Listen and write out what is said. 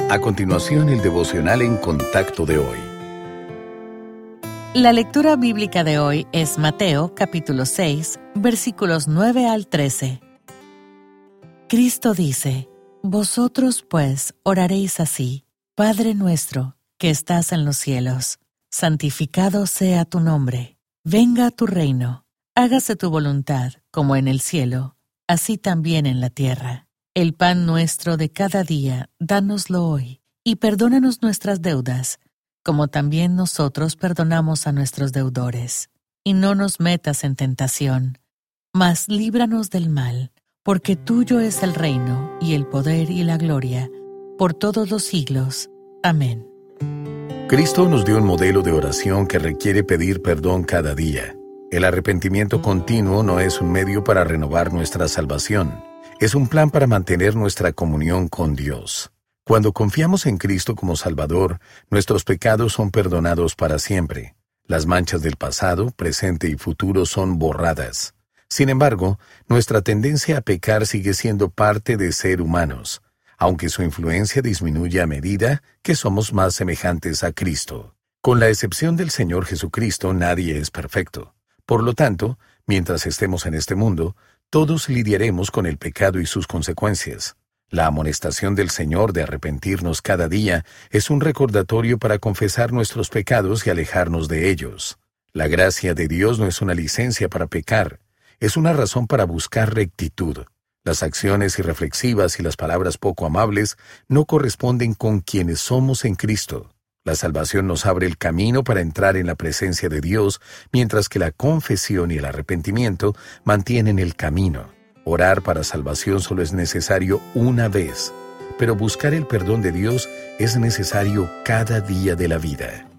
A continuación, el devocional en contacto de hoy. La lectura bíblica de hoy es Mateo, capítulo 6, versículos 9 al 13. Cristo dice: Vosotros, pues, oraréis así: Padre nuestro, que estás en los cielos, santificado sea tu nombre. Venga tu reino. Hágase tu voluntad, como en el cielo, así también en la tierra. El pan nuestro de cada día, dánoslo hoy, y perdónanos nuestras deudas, como también nosotros perdonamos a nuestros deudores. Y no nos metas en tentación, mas líbranos del mal, porque tuyo es el reino, y el poder y la gloria, por todos los siglos. Amén. Cristo nos dio un modelo de oración que requiere pedir perdón cada día. El arrepentimiento continuo no es un medio para renovar nuestra salvación. Es un plan para mantener nuestra comunión con Dios. Cuando confiamos en Cristo como Salvador, nuestros pecados son perdonados para siempre. Las manchas del pasado, presente y futuro son borradas. Sin embargo, nuestra tendencia a pecar sigue siendo parte de ser humanos, aunque su influencia disminuye a medida que somos más semejantes a Cristo. Con la excepción del Señor Jesucristo, nadie es perfecto. Por lo tanto, mientras estemos en este mundo, todos lidiaremos con el pecado y sus consecuencias. La amonestación del Señor de arrepentirnos cada día es un recordatorio para confesar nuestros pecados y alejarnos de ellos. La gracia de Dios no es una licencia para pecar, es una razón para buscar rectitud. Las acciones irreflexivas y las palabras poco amables no corresponden con quienes somos en Cristo. La salvación nos abre el camino para entrar en la presencia de Dios, mientras que la confesión y el arrepentimiento mantienen el camino. Orar para salvación solo es necesario una vez, pero buscar el perdón de Dios es necesario cada día de la vida.